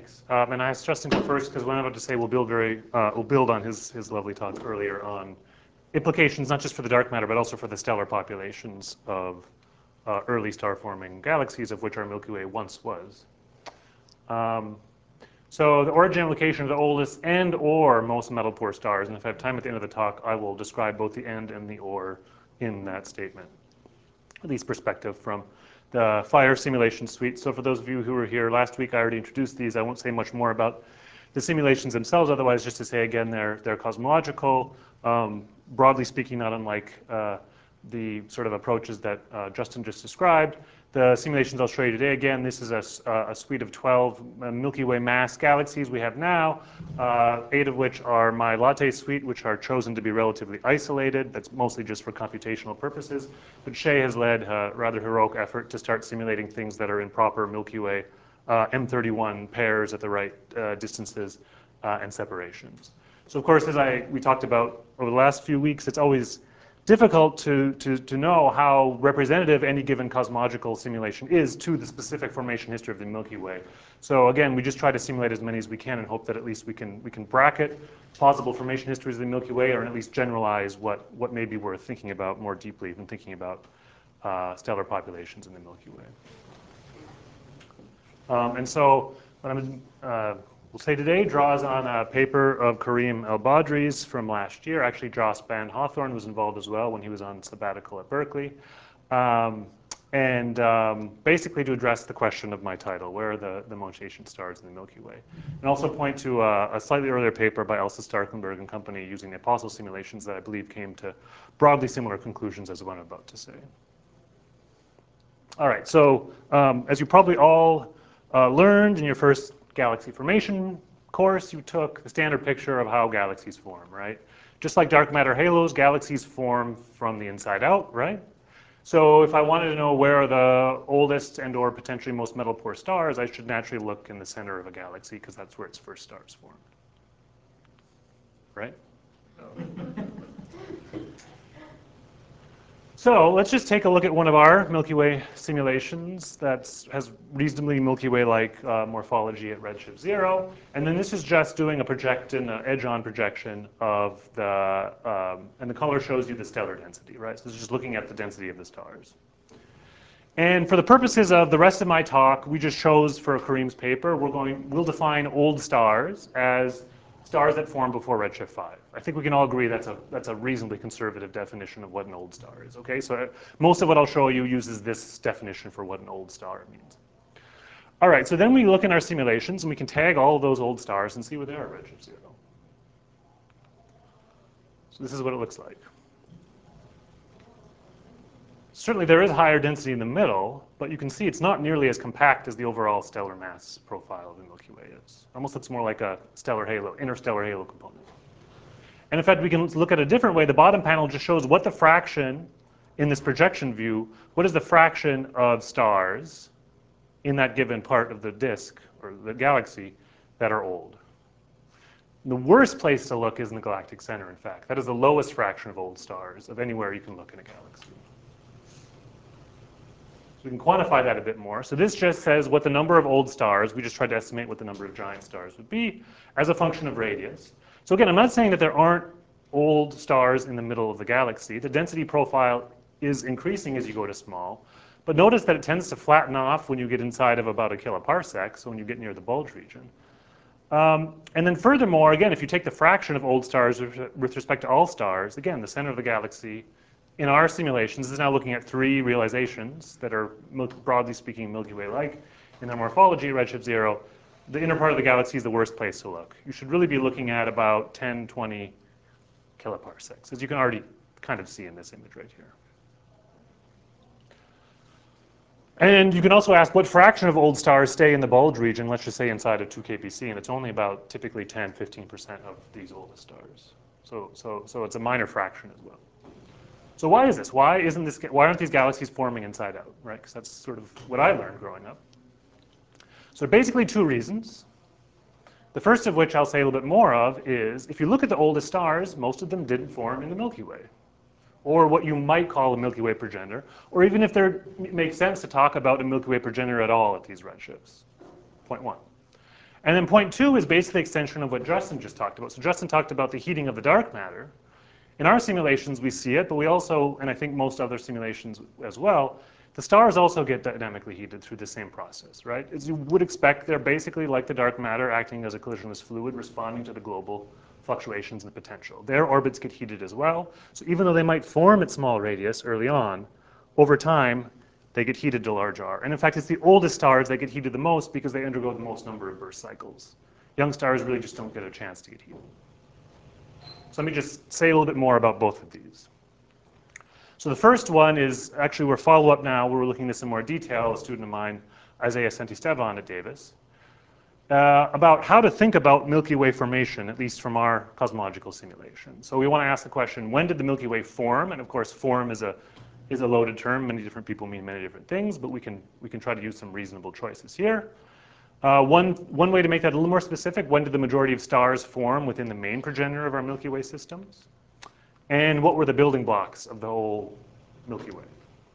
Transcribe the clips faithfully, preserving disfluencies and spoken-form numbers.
Thanks. Um, and I asked Justin to first because what I'm about to say will build very, uh, will build on his his lovely talk earlier on implications not just for the dark matter but also for the stellar populations of uh, early star-forming galaxies, of which our Milky Way once was. Um, so the origin and location of the oldest and or most metal-poor stars, and if I have time at the end of the talk, I will describe both the and and the or in that statement, at least perspective from the FIRE simulation suite. So for those of you who were here last week, I already introduced these. I won't say much more about the simulations themselves, otherwise just to say again, they're, they're cosmological, um, broadly speaking, not unlike uh, the sort of approaches that uh, Justin just described. The simulations I'll show you today, again, this is a, a suite of twelve Milky Way mass galaxies we have now, uh, eight of which are my Latte suite, which are chosen to be relatively isolated. That's mostly just for computational purposes. But Shay has led a rather heroic effort to start simulating things that are in proper Milky Way uh, M thirty-one pairs at the right uh, distances uh, and separations. So of course, as I, we talked about over the last few weeks, it's always difficult to, to, to know how representative any given cosmological simulation is to the specific formation history of the Milky Way. So again, we just try to simulate as many as we can and hope that at least we can, we can bracket possible formation histories of the Milky Way, or at least generalize what, what may be worth thinking about more deeply than thinking about uh, stellar populations in the Milky Way. Um, and so what I'm uh, we'll say today draws on a paper of Kareem El-Badri's from last year. Actually, Joss Van Hawthorne was involved as well when he was on sabbatical at Berkeley. Um, and um, basically to address the question of my title, where are the, the most ancient stars in the Milky Way? And also point to a, a slightly earlier paper by Elsa Starkenberg and company using the Apostle simulations that I believe came to broadly similar conclusions as the one I'm about to say. All right, so um, as you probably all uh, learned in your first galaxy formation course, you took the standard picture of how galaxies form, right? Just like dark matter halos, galaxies form from the inside out, right? So if I wanted to know where are the oldest and or potentially most metal-poor stars, I should naturally look in the center of a galaxy because that's where its first stars formed, right? So let's just take a look at one of our Milky Way simulations that has reasonably Milky Way-like uh, morphology at redshift zero. And then this is just doing a projection, uh, edge-on projection of the, um, and the color shows you the stellar density, right? So this is just looking at the density of the stars. And for the purposes of the rest of my talk, we just chose for Kareem's paper, we're going, we'll define old stars as stars that formed before redshift five. I think we can all agree that's a, that's a reasonably conservative definition of what an old star is, okay? So most of what I'll show you uses this definition for what an old star means. All right, so then we look in our simulations and we can tag all of those old stars and see where they are at redshift zero. So this is what it looks like. Certainly there is higher density in the middle, but you can see it's not nearly as compact as the overall stellar mass profile of the Milky Way is. Almost looks more like a stellar halo, interstellar halo component. And in fact, we can look at a different way. The bottom panel just shows what the fraction in this projection view, what is the fraction of stars in that given part of the disk or the galaxy that are old. The worst place to look is in the galactic center, in fact. That is the lowest fraction of old stars of anywhere you can look in a galaxy. So we can quantify that a bit more. So this just says what the number of old stars, we just tried to estimate what the number of giant stars would be as a function of radius. So again, I'm not saying that there aren't old stars in the middle of the galaxy. The density profile is increasing as you go to small. But notice that it tends to flatten off when you get inside of about a kiloparsec, so when you get near the bulge region. Um, and then furthermore, again, if you take the fraction of old stars with respect to all stars, again, the center of the galaxy, in our simulations, this is now looking at three realizations that are, broadly speaking, Milky Way-like in their morphology, redshift zero. The inner part of the galaxy is the worst place to look. You should really be looking at about ten, twenty kiloparsecs, as you can already kind of see in this image right here. And you can also ask what fraction of old stars stay in the bulge region, let's just say inside of two K P C, and it's only about typically ten, fifteen percent of these oldest stars. So, so, so it's a minor fraction as well. So why is this? Why isn't this? Why aren't these galaxies forming inside out, right? Because that's sort of what I learned growing up. So basically two reasons. The first of which I'll say a little bit more of is, if you look at the oldest stars, most of them didn't form in the Milky Way, or what you might call a Milky Way progenitor, or even if it makes sense to talk about a Milky Way progenitor at all at these redshifts. Point one. And then point two is basically the extension of what Justin just talked about. So Justin talked about the heating of the dark matter. In our simulations, we see it, but we also, and I think most other simulations as well, the stars also get dynamically heated through the same process, right? As you would expect, they're basically like the dark matter acting as a collisionless fluid, responding to the global fluctuations in the potential. Their orbits get heated as well. So even though they might form at small radius early on, over time, they get heated to large R. And in fact, it's the oldest stars that get heated the most because they undergo the most number of burst cycles. Young stars really just don't get a chance to get heated. So let me just say a little bit more about both of these. So the first one is, actually we're follow-up now, where we're looking at this in more detail, a student of mine, Isaiah Santisteban at Davis, uh, about how to think about Milky Way formation, at least from our cosmological simulation. So we want to ask the question, when did the Milky Way form? And of course, form is a, is a loaded term. Many different people mean many different things, but we can, we can try to use some reasonable choices here. Uh, one, one way to make that a little more specific, when did the majority of stars form within the main progenitor of our Milky Way systems? And what were the building blocks of the whole Milky Way?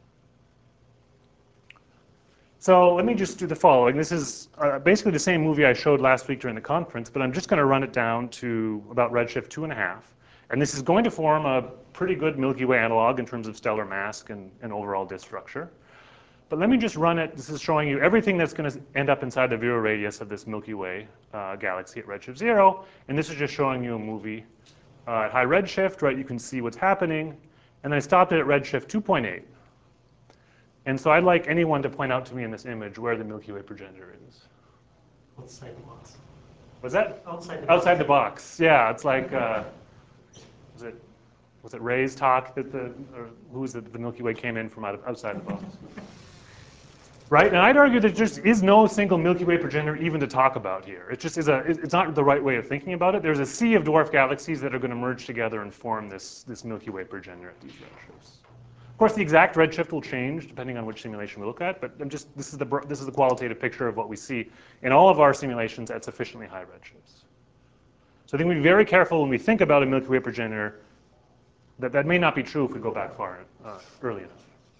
So let me just do the following. This is uh, basically the same movie I showed last week during the conference, but I'm just going to run it down to about redshift two and a half. And this is going to form a pretty good Milky Way analog in terms of stellar mass and, and overall disk structure. But let me just run it. This is showing you everything that's going to end up inside the virial radius of this Milky Way uh, galaxy at redshift zero. And this is just showing you a movie uh, at high redshift, right? You can see what's happening. And I stopped it at redshift two point eight. And so I'd like anyone to point out to me in this image where the Milky Way progenitor is. Outside the box. Was that? Outside the Outside box. the box. Yeah, it's like, uh, was it was it Ray's talk that the, or who was it, the Milky Way came in from out of, outside the box? Right, and I'd argue that there just is no single Milky Way progenitor even to talk about here. It just is a, it's not the right way of thinking about it. There's a sea of dwarf galaxies that are going to merge together and form this, this Milky Way progenitor at these redshifts. Of course, the exact redshift will change depending on which simulation we look at, but I'm just, this is, the, this is the qualitative picture of what we see in all of our simulations at sufficiently high redshifts. So I think we be very careful when we think about a Milky Way progenitor. That, that may not be true if we go back far uh, early enough.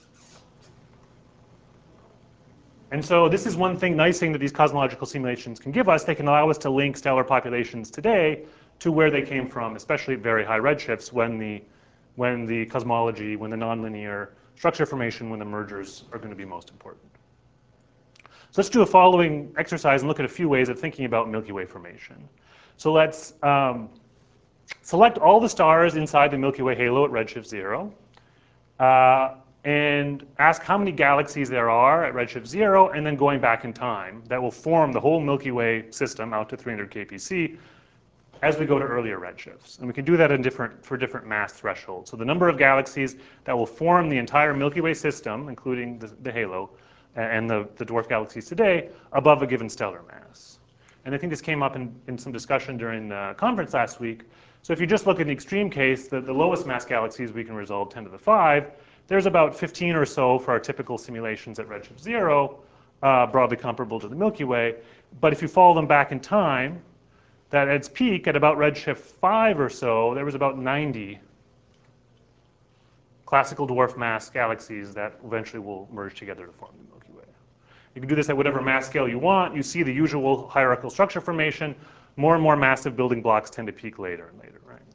And so this is one thing, nice thing that these cosmological simulations can give us. They can allow us to link stellar populations today to where they came from, especially at very high redshifts when the, when the cosmology, when the nonlinear structure formation, when the mergers are going to be most important. So let's do a following exercise and look at a few ways of thinking about Milky Way formation. So let's um, select all the stars inside the Milky Way halo at redshift zero. Uh, and ask how many galaxies there are at redshift zero, and then going back in time. That will form the whole Milky Way system out to three hundred K P C as we go to earlier redshifts. And we can do that in different, for different mass thresholds. So the number of galaxies that will form the entire Milky Way system, including the, the halo and the, the dwarf galaxies today, above a given stellar mass. And I think this came up in, in some discussion during the conference last week. So if you just look at the extreme case, the, the lowest mass galaxies we can resolve ten to the five, there's about fifteen or so for our typical simulations at redshift zero, uh, broadly comparable to the Milky Way. But if you follow them back in time, that at its peak, at about redshift five or so, there was about ninety classical dwarf mass galaxies that eventually will merge together to form the Milky Way. You can do this at whatever mass scale you want. You see the usual hierarchical structure formation. More and more massive building blocks tend to peak later and later, right?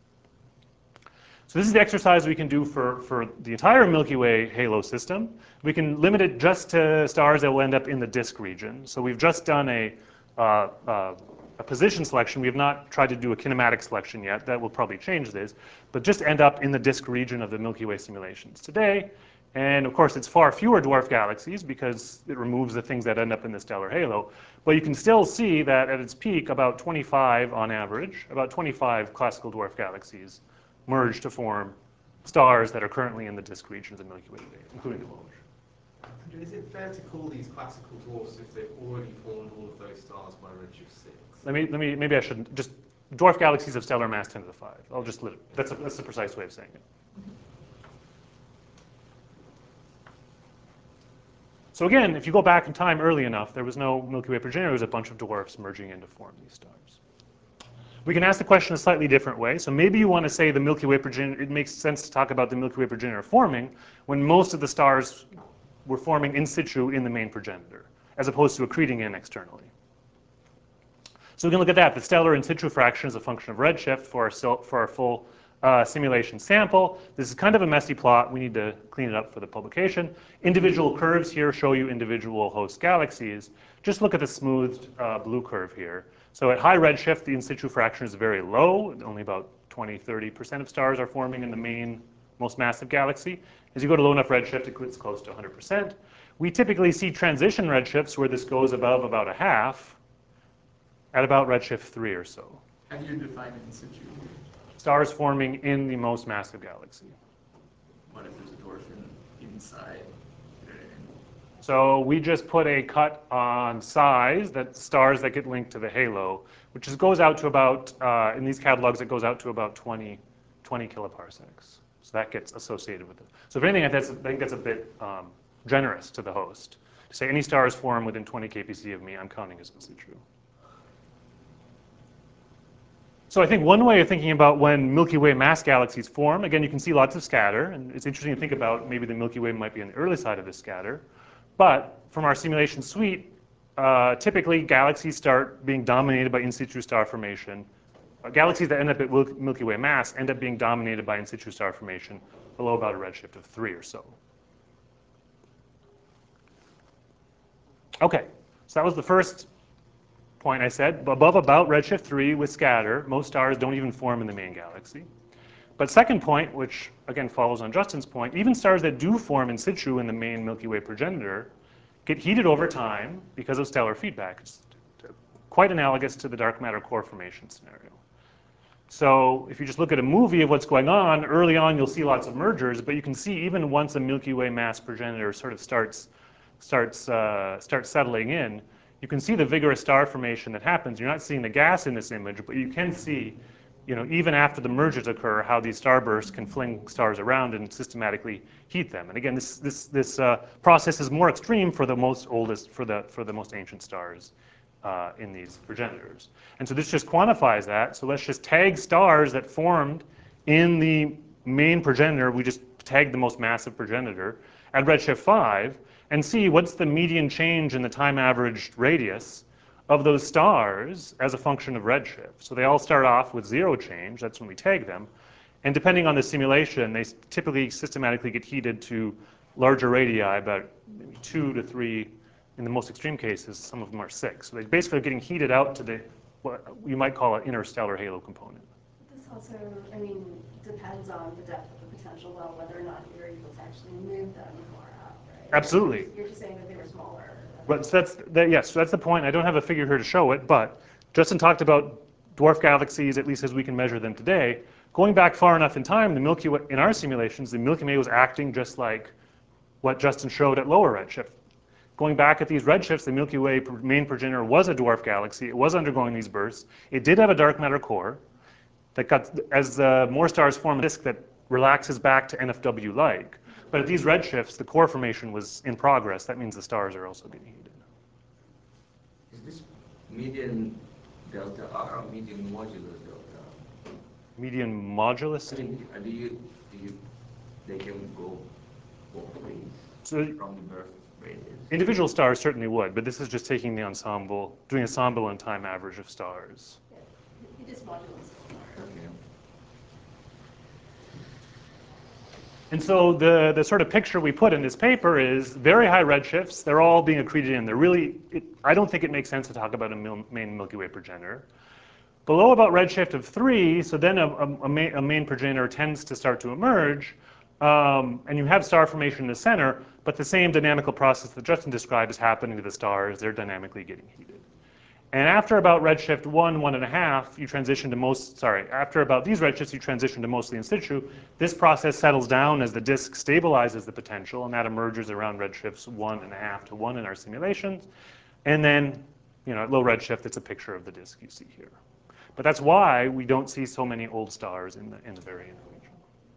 So this is the exercise we can do for, for the entire Milky Way halo system. We can limit it just to stars that will end up in the disk region. So we've just done a, uh, uh, a position selection. We have not tried to do a kinematic selection yet. That will probably change this. But just end up in the disk region of the Milky Way simulations today. And of course, it's far fewer dwarf galaxies because it removes the things that end up in the stellar halo. But you can still see that at its peak, about twenty-five on average, about twenty-five classical dwarf galaxies merge to form stars that are currently in the disk region of the Milky Way today, including the Lowell. Is it fair to call these classical dwarfs if they've already formed all of those stars by redshift six? Let me, let me, maybe I shouldn't, just dwarf galaxies of stellar mass ten to the five. I'll just, let it, that's, a, that's the precise way of saying it. So again, if you go back in time early enough, there was no Milky Way progenitor. There was a bunch of dwarfs merging in to form these stars. We can ask the question a slightly different way. So maybe you want to say the Milky Way progenitor, it makes sense to talk about the Milky Way progenitor forming when most of the stars were forming in situ in the main progenitor, as opposed to accreting in externally. So we can look at that. The stellar in situ fraction is a function of redshift for our, sil- for our full uh, simulation sample. This is kind of a messy plot. We need to clean it up for the publication. Individual curves here show you individual host galaxies. Just look at the smoothed uh, blue curve here. So at high redshift, the in situ fraction is very low. Only about twenty, thirty percent of stars are forming in the main, most massive galaxy. As you go to low enough redshift, it gets close to one hundred percent. We typically see transition redshifts where this goes above about a half at about redshift three or so. How do you define in situ? Stars forming in the most massive galaxy. What if there's a dwarfin inside? You know what I mean? So we just put a cut on size, that stars that get linked to the halo, which is, goes out to about, uh, in these catalogs, it goes out to about twenty, twenty kiloparsecs. So that gets associated with it. So if anything, that's, I think that's a bit um, generous to the host. To say any stars form within twenty K P C of me, I'm counting as in situ. So I think one way of thinking about when Milky Way mass galaxies form, again, you can see lots of scatter, and it's interesting to think about maybe the Milky Way might be on the early side of this scatter. But from our simulation suite, uh, typically galaxies start being dominated by in situ star formation. Uh, galaxies that end up at Milky Way mass end up being dominated by in situ star formation below about a redshift of three or so. Okay, so that was the first point I said. Above about redshift three with scatter, most stars don't even form in the main galaxy. But second point, which again follows on Justin's point, even stars that do form in situ in the main Milky Way progenitor get heated over time because of stellar feedback. It's quite analogous to the dark matter core formation scenario. So if you just look at a movie of what's going on, early on you'll see lots of mergers, but you can see even once a Milky Way mass progenitor sort of starts, starts, uh, starts settling in, you can see the vigorous star formation that happens. You're not seeing the gas in this image, but you can see, you know, even after the mergers occur, how these starbursts can fling stars around and systematically heat them. And again, this, this, this uh, process is more extreme for the most oldest, for the, for the most ancient stars uh, in these progenitors. And so this just quantifies that. So let's just tag stars that formed in the main progenitor. We just tagged the most massive progenitor at redshift five and see what's the median change in the time averaged radius of those stars as a function of redshift. So they all start off with zero change. That's when we tag them. And depending on the simulation, they typically systematically get heated to larger radii, about maybe two to three. In the most extreme cases, some of them are six. So they're basically getting heated out to the, what you might call an interstellar halo component. This also, I mean, depends on the depth of the potential well, whether or not you're able to actually move them far out, right? Absolutely. You're just, you're just saying that they were smaller. But so that's, that, yes, so that's the point. I don't have a figure here to show it, but Justin talked about dwarf galaxies, at least as we can measure them today. Going back far enough in time, the Milky Way, in our simulations, the Milky Way was acting just like what Justin showed at lower redshift. Going back at these redshifts, the Milky Way main progenitor was a dwarf galaxy. It was undergoing these bursts. It did have a dark matter core that got, as uh, more stars form, a disk that relaxes back to N F W-like. But at these redshifts, the core formation was in progress. That means the stars are also getting heated. Is this median delta R or median modulus delta? Median modulus? I mean, do you, do you, they can go both ways So from the birth radius? individual stars certainly would, but this is just taking the ensemble, doing ensemble and time average of stars. Yeah. You just modulus. Okay. And so the, the sort of picture we put in this paper is very high redshifts. They're all being accreted in. They're really, it, I don't think it makes sense to talk about a mil, main Milky Way progenitor. Below about redshift of three, so then a, a, a, main, a main progenitor tends to start to emerge, um, and you have star formation in the center, but the same dynamical process that Justin described is happening to the stars. They're dynamically getting heated. And after about redshift one, one and a half, you transition to most, sorry, after about these redshifts, you transition to mostly in situ. This process settles down as the disk stabilizes the potential, and that emerges around redshifts one and a half to one in our simulations. And then, you know, at low redshift, it's a picture of the disk you see here. But that's why we don't see so many old stars in the, in the very inner region.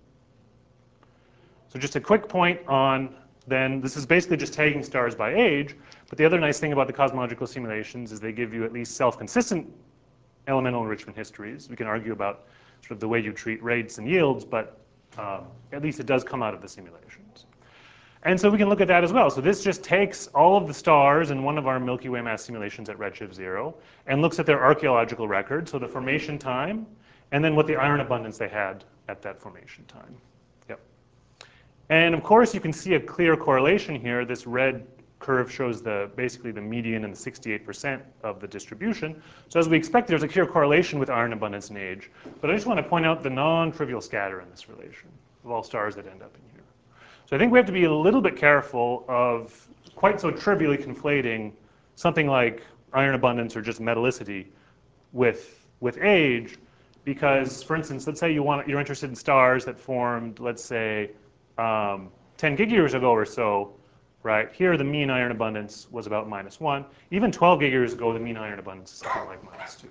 So just a quick point on then, this is basically just tagging stars by age, but the other nice thing about the cosmological simulations is they give you at least self-consistent elemental enrichment histories. We can argue about sort of the way you treat rates and yields, but um, at least it does come out of the simulations. And so we can look at that as well. So this just takes all of the stars in one of our Milky Way mass simulations at redshift zero and looks at their archaeological record, so the formation time, and then what the iron abundance they had at that formation time. Yep. And of course, you can see a clear correlation here. This red curve shows the basically the median and the sixty-eight percent of the distribution. So as we expect, there's a clear correlation with iron abundance and age. But I just want to point out the non-trivial scatter in this relation of all stars that end up in here. So I think we have to be a little bit careful of quite so trivially conflating something like iron abundance or just metallicity with, with age, because, for instance, let's say you want, you're interested in stars that formed, let's say, um, ten gig years ago or so, right? Here, the mean iron abundance was about minus one. Even twelve gig years ago, the mean iron abundance is something like minus two.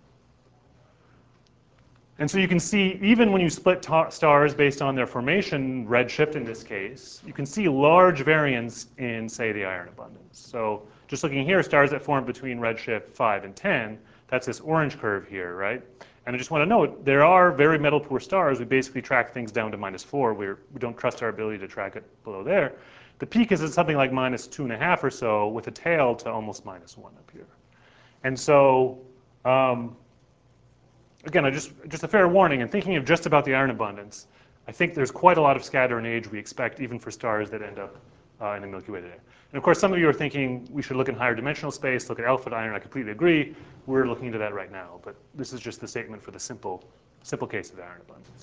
And so you can see, even when you split stars based on their formation, redshift in this case, you can see large variance in, say, the iron abundance. So just looking here, stars that form between redshift five and ten, that's this orange curve here, right? And I just want to note, there are very metal poor stars. We basically track things down to minus four. We're, we don't trust our ability to track it below there. The peak is at something like minus two and a half or so, with a tail to almost minus one up here. And so, um, again, I just, just a fair warning, and thinking of just about the iron abundance, I think there's quite a lot of scatter in age we expect, even for stars that end up uh, in the Milky Way today. And of course, some of you are thinking we should look in higher dimensional space, look at alpha iron. I completely agree. We're looking into that right now, but this is just the statement for the simple, simple case of iron abundance.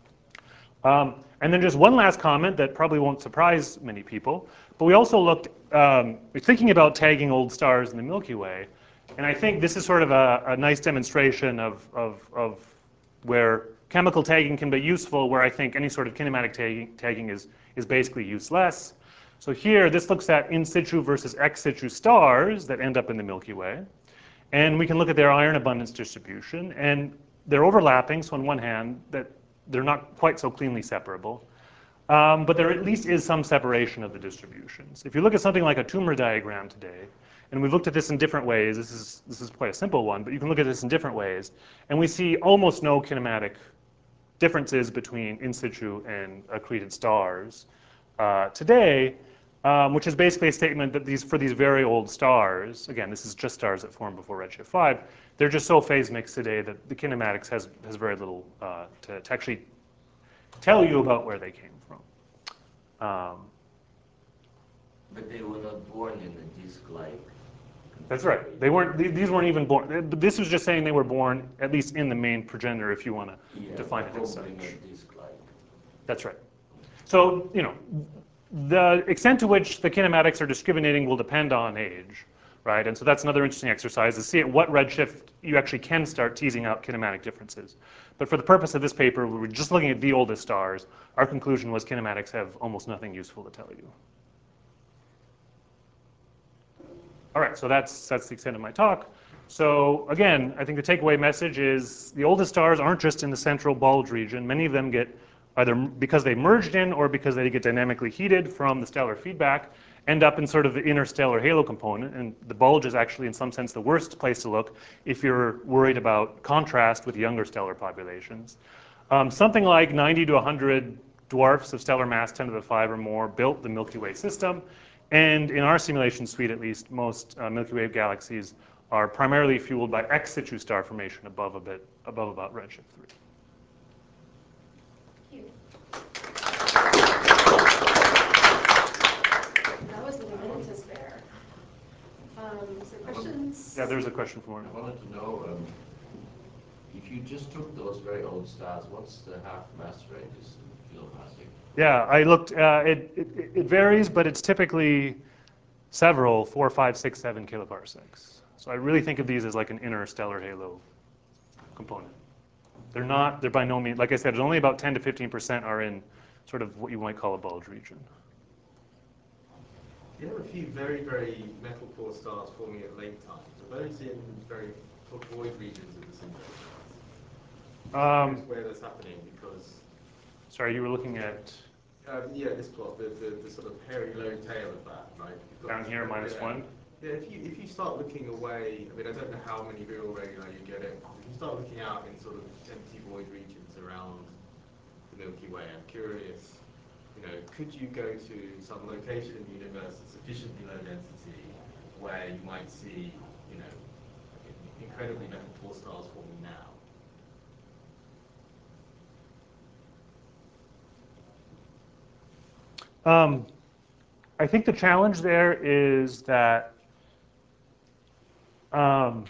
Um, and then just one last comment that probably won't surprise many people, but we also looked, um, thinking about tagging old stars in the Milky Way, and I think this is sort of a, a nice demonstration of, of, of where chemical tagging can be useful, where I think any sort of kinematic tagging, tagging is, is basically useless. So here, this looks at in situ versus ex situ stars that end up in the Milky Way. And we can look at their iron abundance distribution, and they're overlapping, so on one hand, that they're not quite so cleanly separable. Um, but there at least is some separation of the distributions. If you look at something like a tumor diagram today, and we've looked at this in different ways, this is, this is quite a simple one, but you can look at this in different ways, and we see almost no kinematic differences between in situ and accreted stars uh, today, um, which is basically a statement that these, for these very old stars, again, this is just stars that formed before redshift five, they're just so phase mixed today that the kinematics has, has very little uh, to, to actually tell you about where they came from. Um, But they were not born in a disk-like. That's right. They weren't. These weren't even born. This was just saying they were born, at least in the main progenitor, if you want to Yeah, define it as such. probably not disk-like. That's right. So you know, the extent to which the kinematics are discriminating will depend on age, right? And so that's another interesting exercise to see at what redshift you actually can start teasing out kinematic differences. But for the purpose of this paper, we were just looking at the oldest stars. Our conclusion was kinematics have almost nothing useful to tell you. All right, so that's, that's the extent of my talk. So again, I think the takeaway message is the oldest stars aren't just in the central bulge region. Many of them get, either because they merged in or because they get dynamically heated from the stellar feedback, end up in sort of the interstellar halo component. And the bulge is actually, in some sense, the worst place to look if you're worried about contrast with younger stellar populations. Um, something like ninety to one hundred dwarfs of stellar mass ten to the five or more built the Milky Way system. And in our simulation suite, at least, most uh, Milky Way galaxies are primarily fueled by ex situ star formation above a bit, above about redshift three. Thank you. That was the minute to spare. Um, so questions? Yeah, there's a question for I wanted to know, um, if you just took those very old stars, what's the half mass ranges in kiloparsec? Yeah, I looked, uh, it, it, it varies, but it's typically several, four, five, six, seven kiloparsecs. So I really think of these as like an interstellar halo component. They're not, they're by no means, like I said, only about ten to fifteen percent are in sort of what you might call a bulge region. You have a few very, very metal poor stars forming at late times. Are those in very void regions of the simulation? Um, where that's happening because sorry, you were looking at uh, yeah, this plot, the, the, the sort of hairy low tail of that, right? You've got down here, minus yeah. one. Yeah, if you if you start looking away, I mean, I don't know how many real radii you get it. If you start looking out in sort of empty void regions around the Milky Way, I'm curious you know, could you go to some location in the universe that's sufficiently low density where you might see, you know, incredibly metal poor stars forming now? Um, I think the challenge there is that um,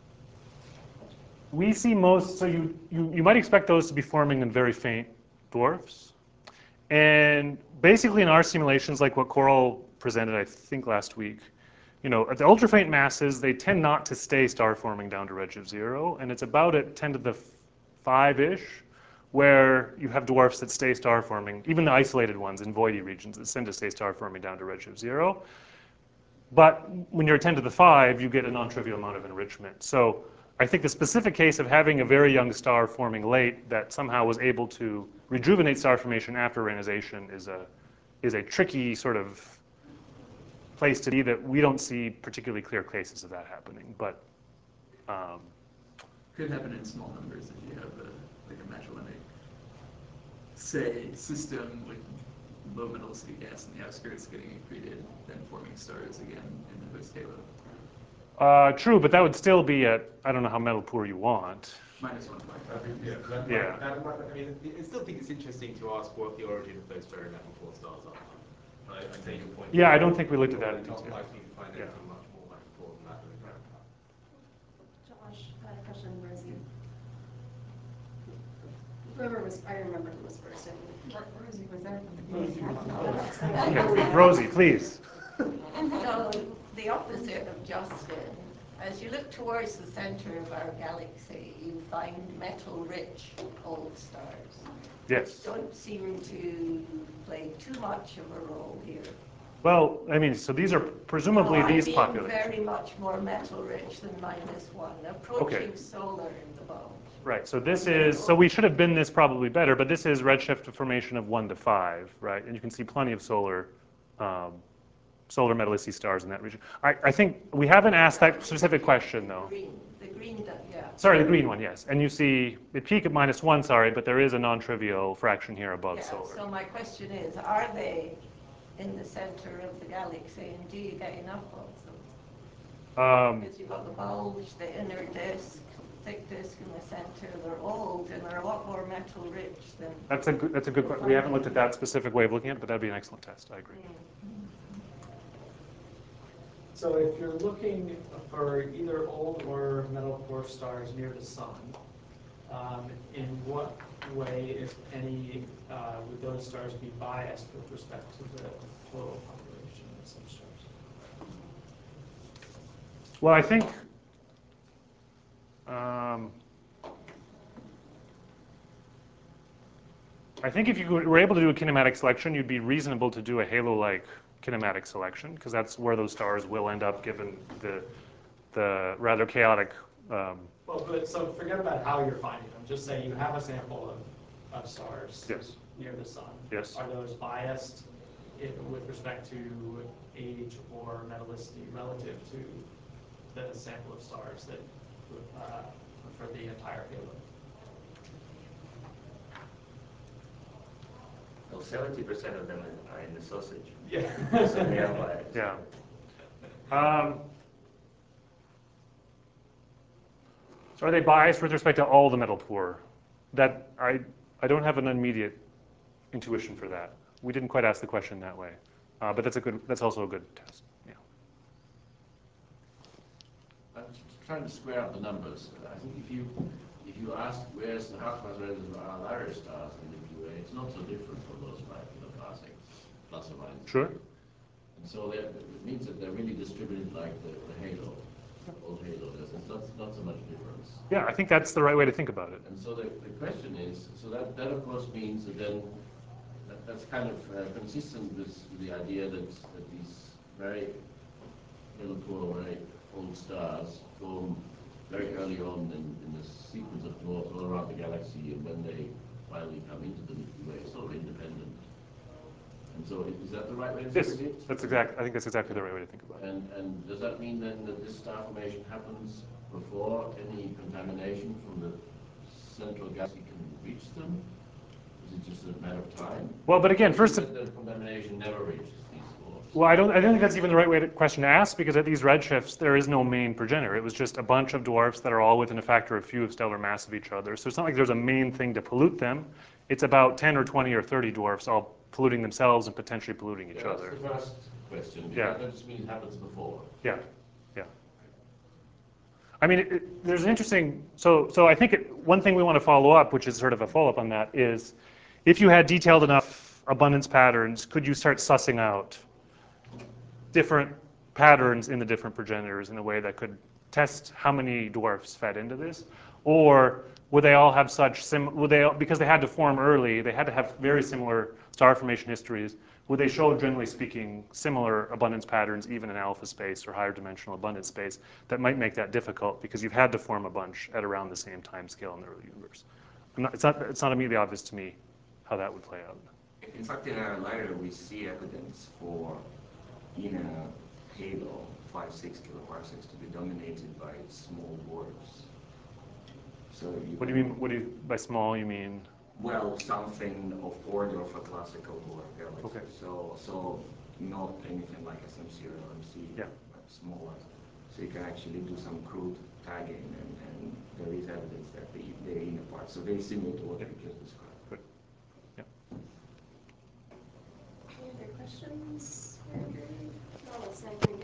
we see most, so you, you, you might expect those to be forming in very faint dwarfs. And basically in our simulations, like what Coral presented, I think last week, you know, at the ultra faint masses, they tend not to stay star forming down to redshift zero. And it's about at ten to the five-ish where you have dwarfs that stay star forming, even the isolated ones in voidy regions that tend to stay star forming down to redshift zero. But when you're at ten to the five, you get a non-trivial amount of enrichment. So I think the specific case of having a very young star forming late that somehow was able to rejuvenate star formation after ionization is a, is a tricky sort of place to be that we don't see particularly clear cases of that happening. But um, could happen in small numbers if you have a, like a matrilinear, say, system with low metallicity gas in the outskirts getting accreted, then forming stars again in the host halo. Uh, true, but that would still be at, I don't know how metal poor you want. Minus one point I five. mean, yeah, that might- Yeah. that might- I mean, I still think it's interesting to ask what the origin of those very metal poor stars are. I, I take your point. Yeah, I don't think we looked at that in Probably detail. not likely to find Yeah. anything much more metal poor than that. Josh, I had a question, Rosie. Whoever was, I remember who was first. and Rosie was there from the beginning. Okay, Rosie, please. So the opposite of Justin, as you look towards the center of our galaxy, you find metal-rich old stars. Yes. Don't seem to play too much of a role here. Well, I mean, so these are presumably No, I these mean populations. very much more metal-rich than minus one, approaching solar in the bulge. Right, so this is, so we should have been this probably better, but this is redshift formation of one to five, right? And you can see plenty of solar, um, solar metallicity stars in that region. I, I think we haven't asked that specific question though. Green, the green, that- yeah. Sorry, the green one, yes. And you see it peak at minus one, sorry, but there is a non-trivial fraction here above Yeah, solar. so my question is, are they in the center of the galaxy, and do you get enough of them? Um, Because you've got the bulge, the inner disk, thick disk in the center, they're old, and they're a lot more metal rich than... that's a good, that's a good question. We haven't looked at that specific way of looking at it, but that'd be an excellent test, I agree. So if you're looking for either old or metal poor stars near the sun, um, in what way, if any, uh, would those stars be biased with respect to the total population of such stars? Well, I think, um, I think if you were able to do a kinematic selection, you'd be reasonable to do a halo-like kinematic selection, because that's where those stars will end up given the, the rather chaotic. Um, Well, but so forget about how you're finding them. Just say you have a sample of, of stars yes. near the sun. Yes. Are those biased in, with respect to age or metallicity relative to the sample of stars that uh, for the entire halo? Well, seventy percent of them are in the sausage. Yeah. So they are biased. Yeah. Um, so are they biased with respect to all the metal poor? That I I don't have an immediate intuition for that. We didn't quite ask the question that way, uh, but that's a good. That's also a good test. Yeah. I'm just trying to square up the numbers. I think if you if you ask where's the half-mass radius of our Lyra stars in the Milky Way, it's not so different from those five kiloparsecs, plus or minus. Sure. And so that it means that they're really distributed like the, the halo, the old halo. There's it's not not so much difference. Yeah, I think that's the right way to think about it. And so the, the question is, so that, that of course means that then that, that's kind of uh, consistent with the idea that, that these very little poor, very old stars form very early on in, in the sequence of dwarfs all around the galaxy, and when they finally come into the Milky Way, sort of independent. And so is that the right way to Yes, think of it? that's exact. I think that's exactly the right way to think about it. And, and does that mean then that this star formation happens before any contamination from the central galaxy can reach them? Is it just a matter of time? Well, but again, first, That the contamination never reaches these dwarfs. well, I don't, I don't think that's even the right way to, question to ask, because at these redshifts, there is no main progenitor. It was just a bunch of dwarfs that are all within a factor of few of stellar mass of each other. So it's not like there's a main thing to pollute them. It's about ten or twenty or thirty dwarfs all polluting themselves and potentially polluting each Yeah, other. that's the first question. Yeah. That just means it happens before. Yeah, yeah. I mean, it, it, there's an interesting, so, so I think it, one thing we want to follow up, which is sort of a follow-up on that, is if you had detailed enough abundance patterns, could you start sussing out different patterns in the different progenitors in a way that could test how many dwarfs fed into this? Or would they all have such, sim would they, all, because they had to form early, they had to have very similar star formation histories, would they show, generally speaking, similar abundance patterns even in alpha space or higher dimensional abundance space that might make that difficult because you've had to form a bunch at around the same time scale in the early universe? I'm not, it's, not, it's not immediately obvious to me how that would play out. In fact, in our library, we see evidence for in a halo five six kiloparsecs to be dominated by small dwarfs. So you What do you mean? What do you by small? You mean? Well, something of order of a classical dwarf galaxy. Okay. So, so not anything like S M C or L M C, Yeah. but smaller. So you can actually do some crude tagging, and, and there is evidence that they, they're in a part. So very similar to what Yeah. we just described. Good. Yeah. Any other questions? No, let's thank you.